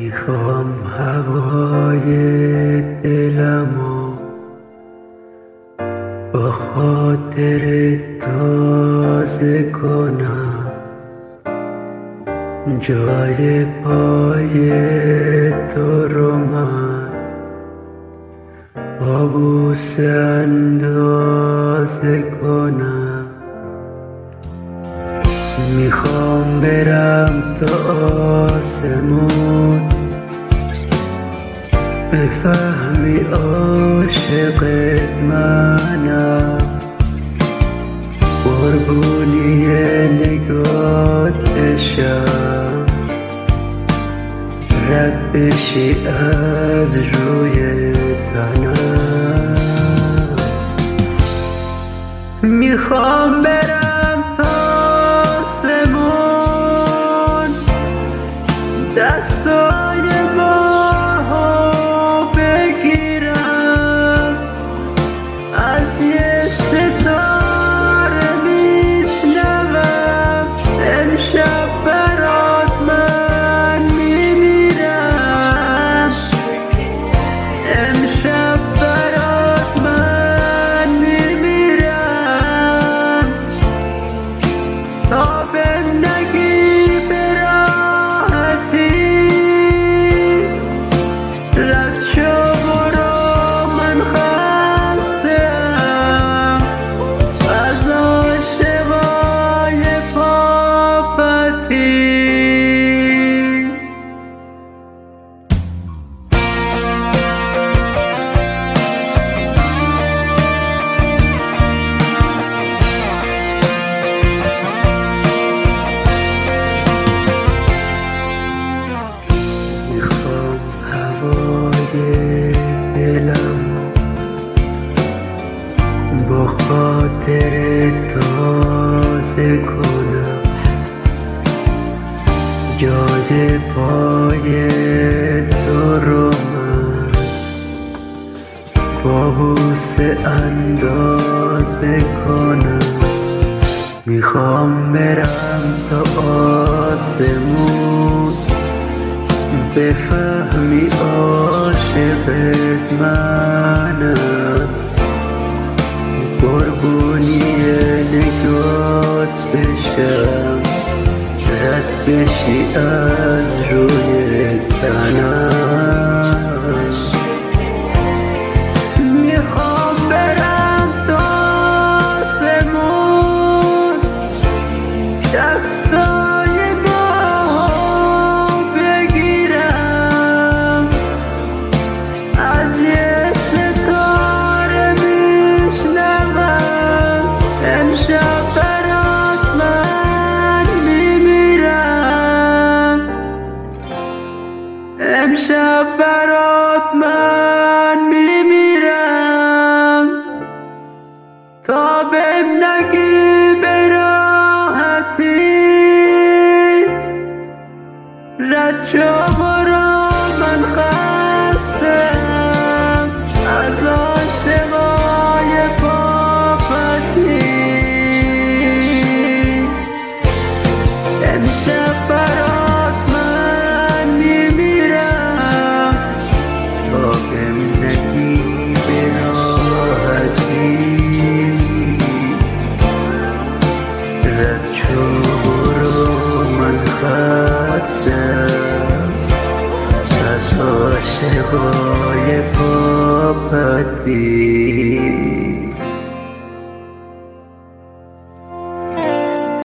میخوام هوای دلمو با خاطر تازه کنم، جای پای تو رو من با بوسه اندازه کنم. میخوام برم تا آسمون بفهمی عاشقت منم، قربونی نگات بشم، رد بشی از روی تنم. میخوام برم تا آسمون دستای ماهو بگیرم، از یه ستاره میشنوم امشب برات من میمیرم، امشب برات من میمیرم. تا بهم نگی به راحتی رد شو برو، من خسته‌ام از عاشقای پاپتی. میخوام هوای دلم با خاطر تازه کنم، جای پای تو رو من با بوسه اندازه کنم. میخوام برم تا آسمون بفهمی عاشقت منم، قربونی نگات بشم، رد بشی از روی تنم. میخوام برم تا آسمون دستای ماهو بگیرم، از یه ستاره میشنوم امشب برات من میمیرم، امشب برات من میمیرم. تا بهم نگی به راحتی رد شو برو، من خسته‌ام از عاشقای پاپتی. امشب برات من میمیرم، تا بهم نگی به راحتی رد شو برو، من خسته‌ام از عاشقای پاپتی.